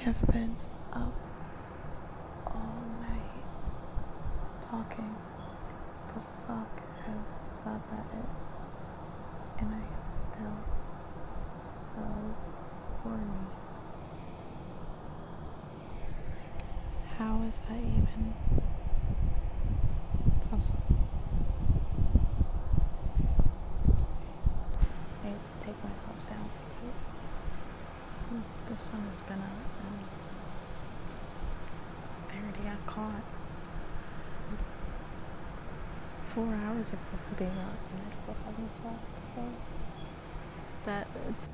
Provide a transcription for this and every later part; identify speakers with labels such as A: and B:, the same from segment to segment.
A: have been up all night stalking the fuck out of the subreddit, and I am still so horny. How is that even possible? I need to take myself down because the sun has been out and I already got caught 4 hours ago for being up and I still haven't slept, so that it's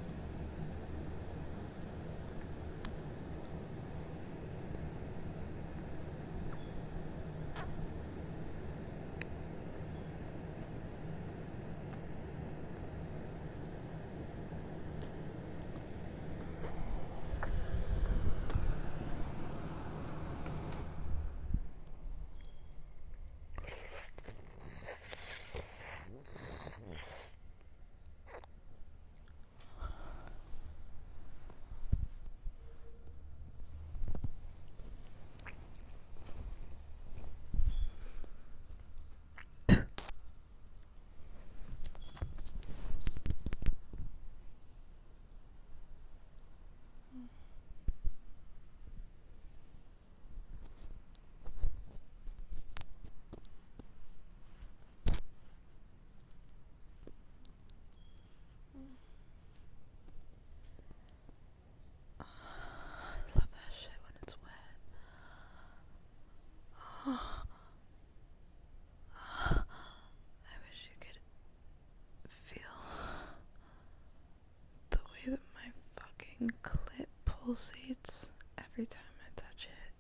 A: clit pulsates every time I touch it.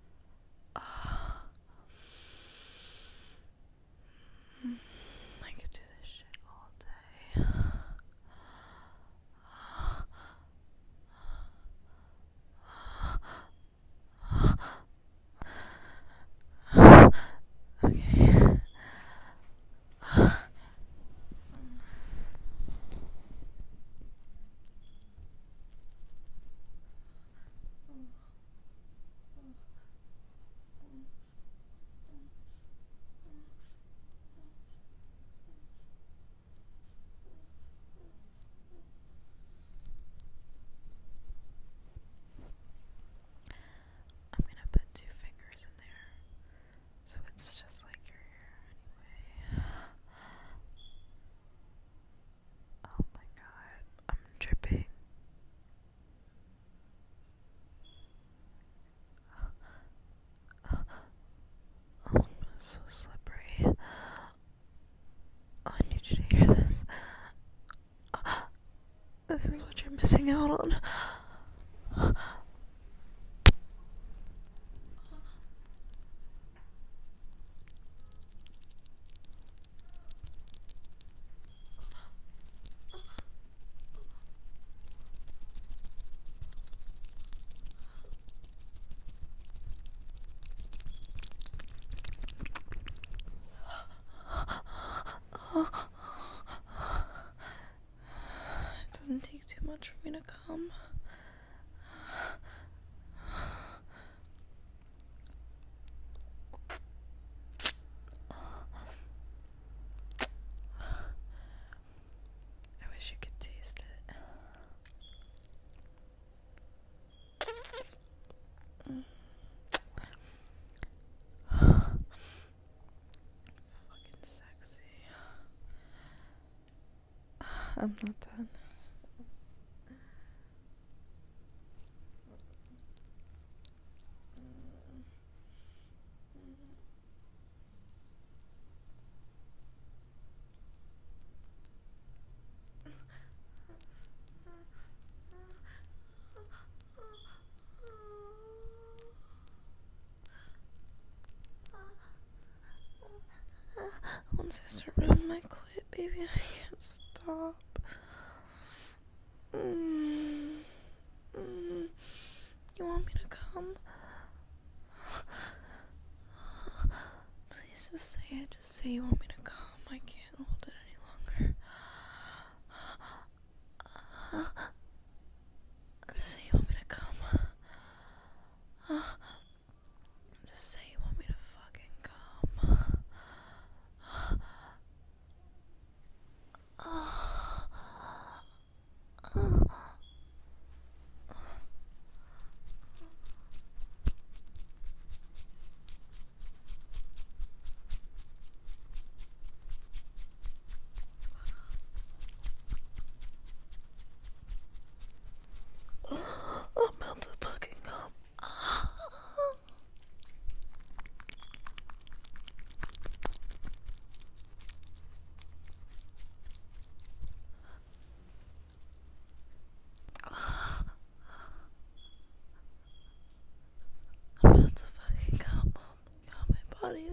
A: I could do this shit all day. Okay. I'm gonna put 2 fingers in there, so it's just like your hair anyway. Oh my god, I'm dripping. Oh, it's so slippery. Oh, I need you to hear this. This is what you're missing out on. It doesn't take too much for me to come. I wish you could taste it. Fucking sexy. I'm not done. Once I start rubbing my clit, baby, I can't stop. You want me to come? Please just say it. Just say you want me to come. I can't hold it any longer. Just say you want me to come.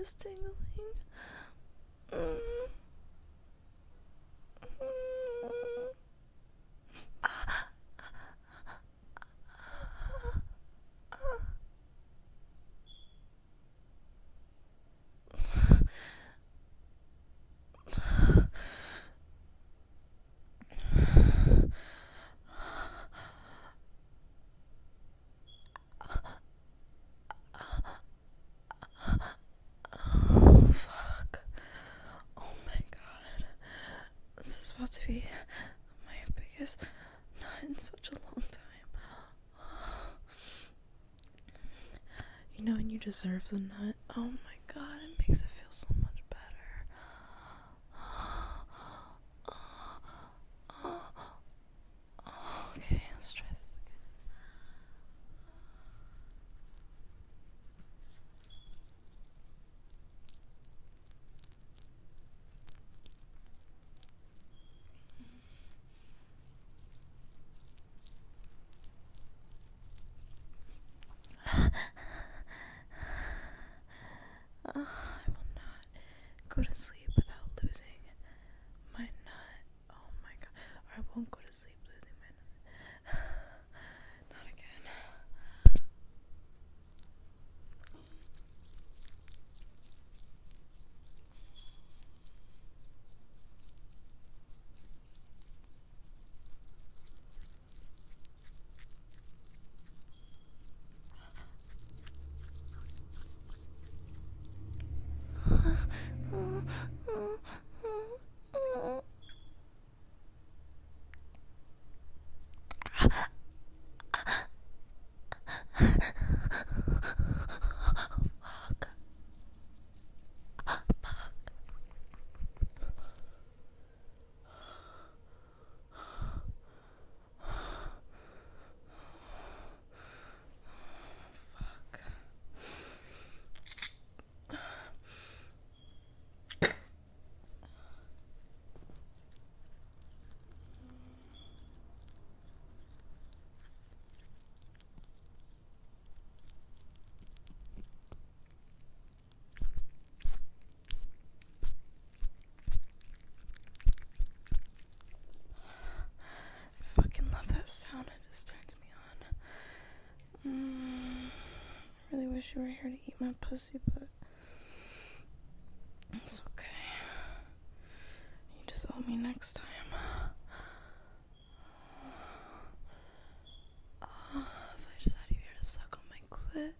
A: is tingling. Fuck. Oh my god. This is about to be my biggest nut in such a long time. You know when you deserve the nut? Oh my god, it makes it feel so much better. Okay, let's try this again. I will not go to sleep without losing my nut. Oh my god. Or I won't go to sleep losing my nut. Not again. I fucking love that sound. It just turns me on. I really wish you were here to eat my pussy, but it's okay. You just owe me next time. If I just had you here to suck on my clit,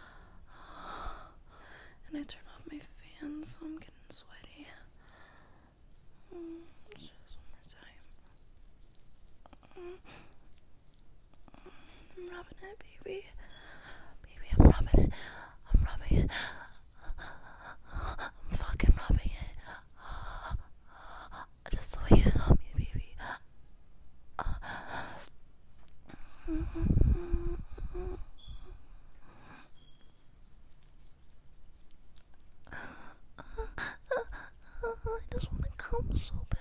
A: and I turn off my fan so I'm getting sweaty. Just one more time. I'm rubbing it, baby. Baby, I'm rubbing it. I'm rubbing it. I'm fucking rubbing it. Just the way you told me, baby. I just want to come so bad.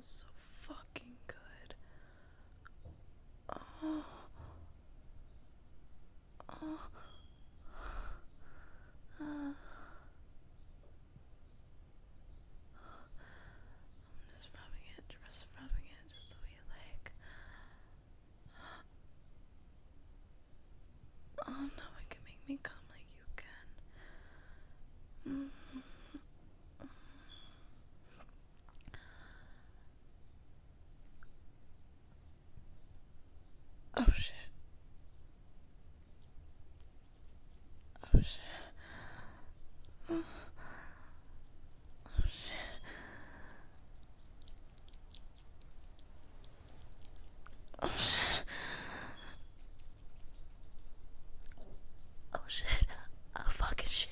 A: so fucking good. Oh. Oh. I'm just rubbing it, just so you like. Oh no, it can make me come like you can. Oh shit. Oh shit. Oh shit. Oh shit. Oh shit. Oh fucking shit.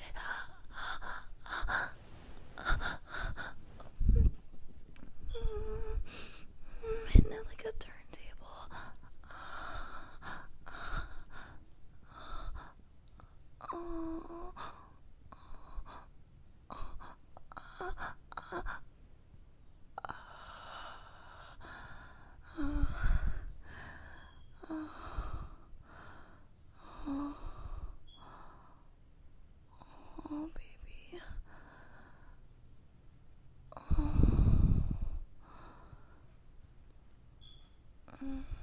A: Hitting it like a turntable. Oh. Oh, baby. Oh.